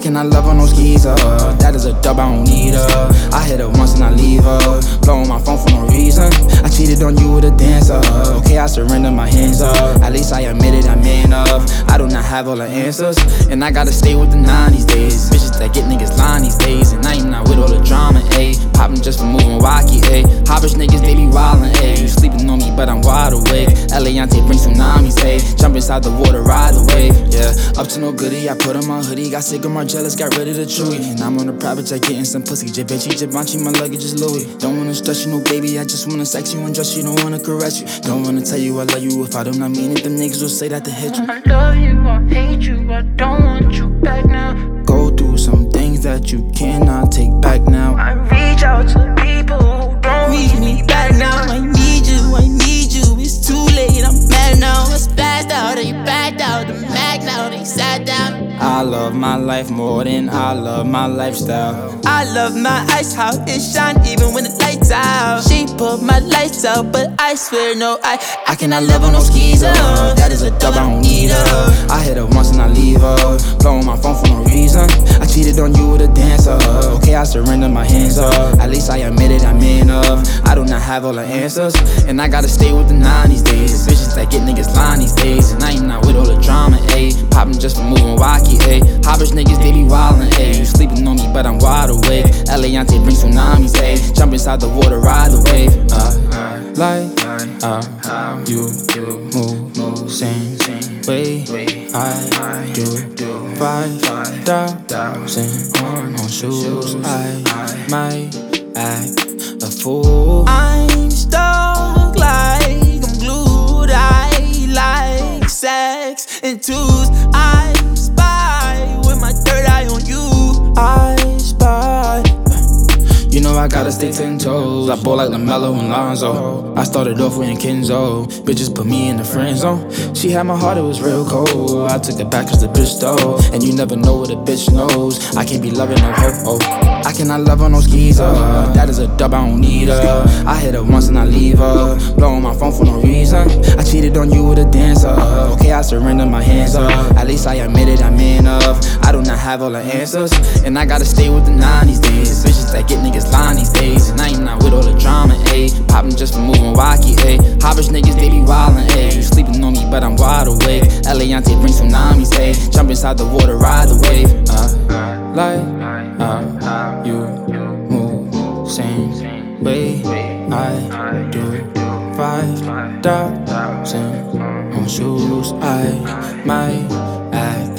cannot love on no skeezer. That is a dub, I don't need her. I hit her once and I leave her. Blowing my phone for no reason. I cheated on you with a dancer. Okay, I surrender my hands up. At least I admit it, I'm man up. I do not have all the answers, and I gotta stay with the 90s days. Bitches that get niggas lying these days, and I ain't not with all the drama, ayy. Poppin' just for moving wacky, ayy. Hobbish niggas, they be wildin', ayy. You sleeping on me, but I'm wide awake. Eliante bring tsunamis, ayy. Jump inside the water, ride the wave, yeah. Up to no goodie, I put on my hoodie. Got sick of Margielas, got rid of the Chewy. And I'm on a private jet getting some pussy. Givenchy, Givenchy, my luggage is Louis. Don't wanna stress you, no baby, I just wanna sex you and dress you. Don't wanna caress you, don't wanna tell you I love you. If I do not mean it, them niggas will say that to hit you. I love you, I hate you, I don't want you back now. Go through some things that you cannot take back now. I reach out to people who don't Reach me back now. I need you, it's too late, I'm mad now. I spazzed out, they backed out, the mag now, they sat down. I love my life more than I love my lifestyle. I love my ice, how it shine even when the lights out. She put my lights out, but I swear no, I cannot love on no skeezer. That is a dub, I don't need her. I hit her once and I leave her. Blowing my phone for no reason. I cheated on you with a dancer. Okay, I surrender my hands up. At least I admit it, I'm man up. I do not have all the answers, and I gotta stay with the 90s days. Bitches that get niggas lying these days, and I ain't not with all the drama, ayy. Poppin' just for moving wacky, ayy. Hobbish niggas, they be wildin', ayy. You sleeping on me, but I'm wide awake. Eliante bring tsunamis, ayy. Jump inside the water, ride the wave. Like how you move, same way I do. 5,000 on shoes, I might act a fool. I'm stuck like I'm glued. I like sex and twos. I spy with my third eye on you. I spy. You know I gotta stay 10 toes. I ball like LaMelo and Lonzo. I started off with Kenzo. Bitches put me in the friend zone. She had my heart, it was real cold. I took it back cause the bitch stole. And you never know what a bitch knows. I can't be loving no hoe, oh. I cannot love on no skeezer. That is a dub, I don't need her. I hit her once and I leave her. Blowing my phone for no reason. I cheated on you with a dancer. Okay, I surrender my hands up. At least I admit it, I'm man up. I do not have all the answers, and I gotta stay with the 90s days. Bitches that get niggas lying these days, and I ain't not with all the drama, ayy. Poppin' just for moving wacky, ayy. Hobbish niggas, they be wildin', ayy. You sleeping on me, but I'm wide awake. Eliante bring tsunamis, ayy. Jump inside the water, ride the wave. Like how you move, same way I do. 5,000 on shoes, I might act